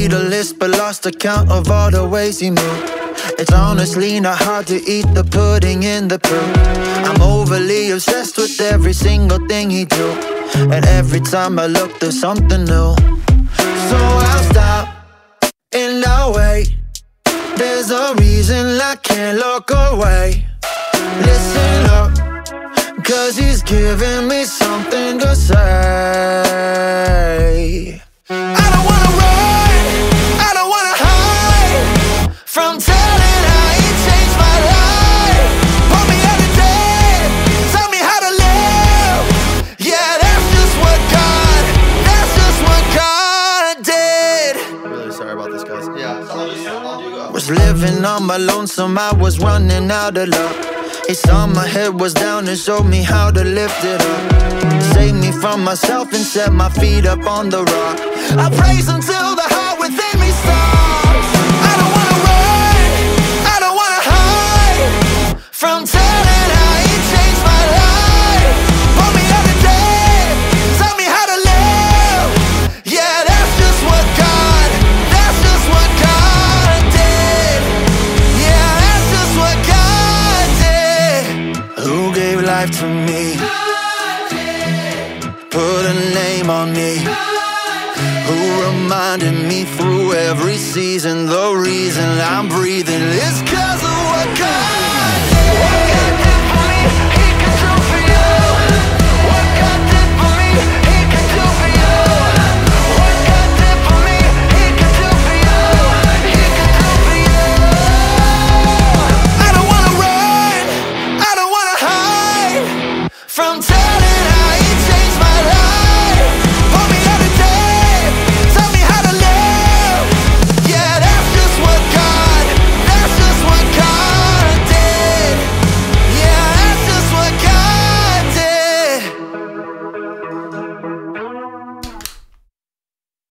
made a list but lost account of all the ways he moved. It's honestly not hard to eat the pudding in the proof. I'm overly obsessed with every single thing he do, and every time I look there's something new. So I'll stop and I'll wait. There's a reason I can't look away. Listen up, 'cause he's giving me something to say. I don't wanna run, I don't wanna hide from telling how he changed my life. Pull me out of debt, tell me how to live. Yeah, that's just what God did. I'm really sorry about this, guys. Yeah, I'll do Was living on my lonesome, I was running out of luck. He saw my head was down and showed me how to lift it up. Saved me from myself and set my feet up on the rock. I praise him till the heart within me stops. I don't wanna run, I don't wanna hide from telling how he changed my life. Pull me out of debt, tell me how to live. Yeah, that's just what God did. Yeah, that's just what God did. Who gave life to me? Put a name on me. Who reminded me through every season the reason I'm breathing is 'cause of what God did. What God did for me, he can do for you. What God did for me, he can do for you. What God did for me, he can do for you. He can do for you. I don't wanna run, I don't wanna hide from